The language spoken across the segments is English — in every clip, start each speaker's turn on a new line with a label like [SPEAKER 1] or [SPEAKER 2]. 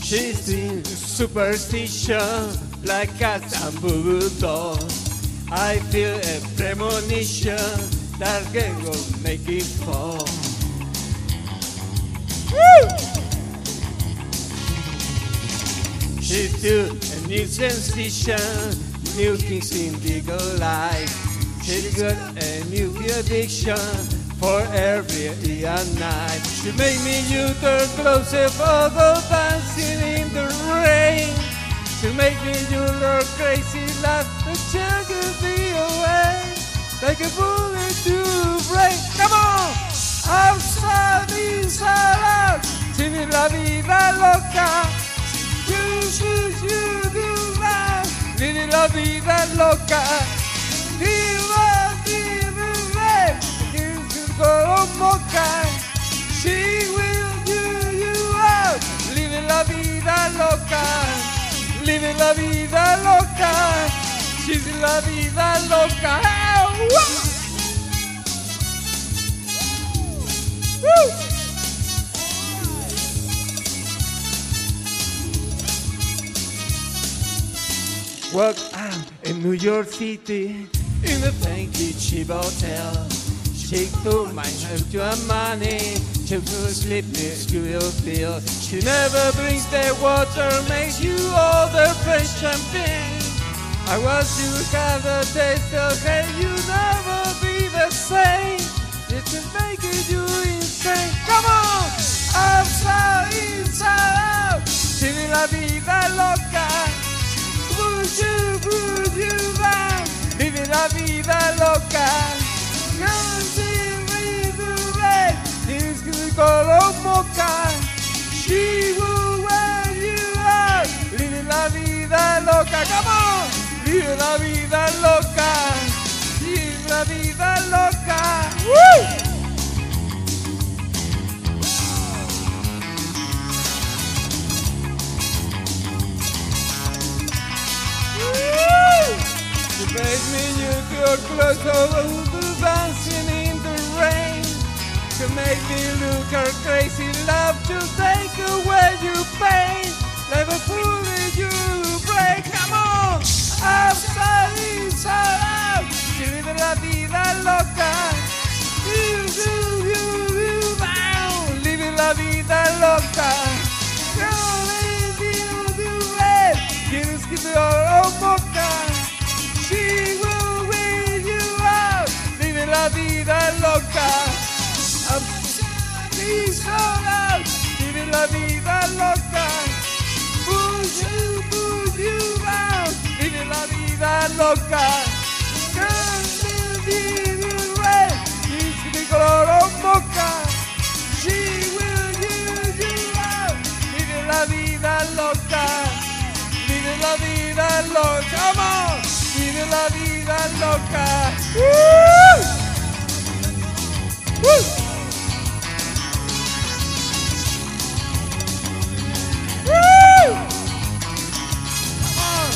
[SPEAKER 1] She's in superstition like a bamboo doll. I feel a premonition that will make it fall. Woo! She's still a new sensation, new kings indigo light. She's got a new addiction for every night. She made me use her clothes and go dancing in the rain. She made me use her crazy laugh to chug me away like a bullet to break. Come on! Outside, inside out, living la vida loca. You do that, living la vida loca. She will do you out, living la vida loca, living la vida loca. She's in la vida loca. Woo! Walk out in New York City in the fancy cheap hotel. She took my hand to her money. She will sleep you will feel. She never brings the water, makes you all the French champagne. I want to have a taste of her, you never be the same. It can make you insane. Come on! Outside, inside out, living la vida loca. Would you down, living la vida loca. Come see me the red, he's gonna go mocha. She will wear you out, living la vida loca. Come on! Vive la vida loca, vive la vida loca. Woo! She made me use your clothes over dancing in the rain. To make me look her crazy love to take away your pain. Never fully you break. Come on! Outside, inside out, living la vida loca. You down, living la vida loca. Quieres que te haga boca. She will wear you out, living la vida loca. Please hold out, living la vida loca. Push you out, living la vida loca. Can't leave you red, it's the color of mocha. She will use you out, living la vida loca. Vive la vida loca, come on! Vive la vida loca. Woo! Woo! Woo! Come on!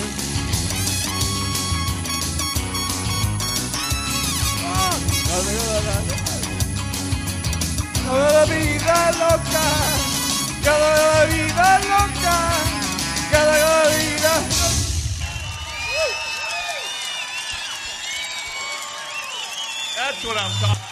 [SPEAKER 1] Cada vida loca, cada vida loca. Cada vida.
[SPEAKER 2] That's what I'm talking about.